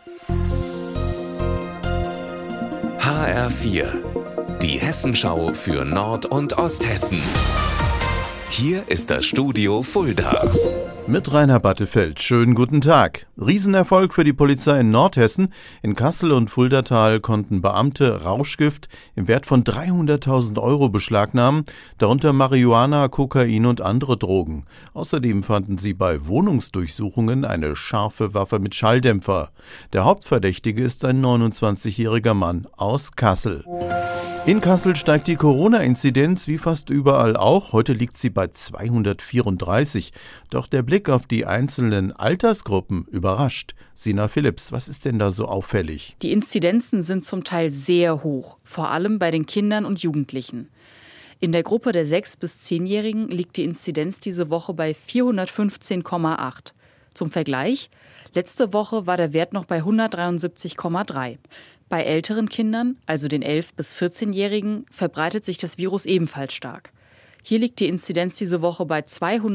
HR4, die Hessenschau für Nord- und Osthessen. Hier ist das Studio Fulda. Mit Rainer Battefeld. Schönen guten Tag. Riesenerfolg für die Polizei in Nordhessen. In Kassel und Fuldatal konnten Beamte Rauschgift im Wert von 300.000 € beschlagnahmen, darunter Marihuana, Kokain und andere Drogen. Außerdem fanden sie bei Wohnungsdurchsuchungen eine scharfe Waffe mit Schalldämpfer. Der Hauptverdächtige ist ein 29-jähriger Mann aus Kassel. In Kassel steigt die Corona-Inzidenz wie fast überall auch. Heute liegt sie bei 234. Doch der Blick auf die einzelnen Altersgruppen überrascht. Sina Philipps, was ist denn da so auffällig? Die Inzidenzen sind zum Teil sehr hoch, vor allem bei den Kindern und Jugendlichen. In der Gruppe der 6- bis 10-Jährigen liegt die Inzidenz diese Woche bei 415,8. Zum Vergleich, letzte Woche war der Wert noch bei 173,3. Bei älteren Kindern, also den 11- bis 14-Jährigen, verbreitet sich das Virus ebenfalls stark. Hier liegt die Inzidenz diese Woche bei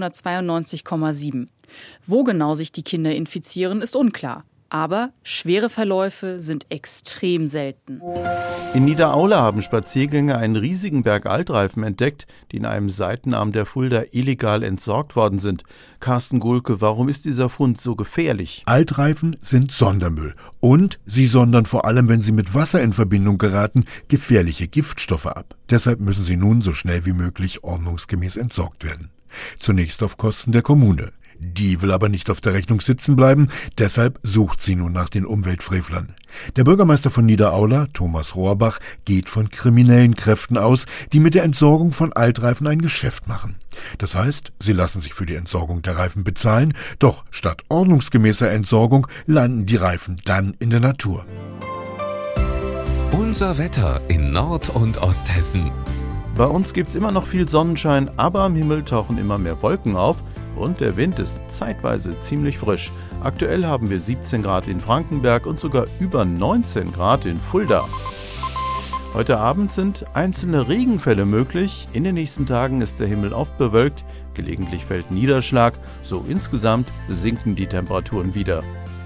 292,7. Wo genau sich die Kinder infizieren, ist unklar. Aber schwere Verläufe sind extrem selten. In Niederaula haben Spaziergänger einen riesigen Berg Altreifen entdeckt, die in einem Seitenarm der Fulda illegal entsorgt worden sind. Carsten Gulke, warum ist dieser Fund so gefährlich? Altreifen sind Sondermüll und sie sondern vor allem, wenn sie mit Wasser in Verbindung geraten, gefährliche Giftstoffe ab. Deshalb müssen sie nun so schnell wie möglich ordnungsgemäß entsorgt werden. Zunächst auf Kosten der Kommune. Die will aber nicht auf der Rechnung sitzen bleiben, deshalb sucht sie nun nach den Umweltfrevlern. Der Bürgermeister von Niederaula, Thomas Rohrbach, geht von kriminellen Kräften aus, die mit der Entsorgung von Altreifen ein Geschäft machen. Das heißt, sie lassen sich für die Entsorgung der Reifen bezahlen, doch statt ordnungsgemäßer Entsorgung landen die Reifen dann in der Natur. Unser Wetter in Nord- und Osthessen. Bei uns gibt's immer noch viel Sonnenschein, aber am Himmel tauchen immer mehr Wolken auf. Und der Wind ist zeitweise ziemlich frisch. Aktuell haben wir 17 Grad in Frankenberg und sogar über 19 Grad in Fulda. Heute Abend sind einzelne Regenfälle möglich. In den nächsten Tagen ist der Himmel oft bewölkt. Gelegentlich fällt Niederschlag. So insgesamt sinken die Temperaturen wieder.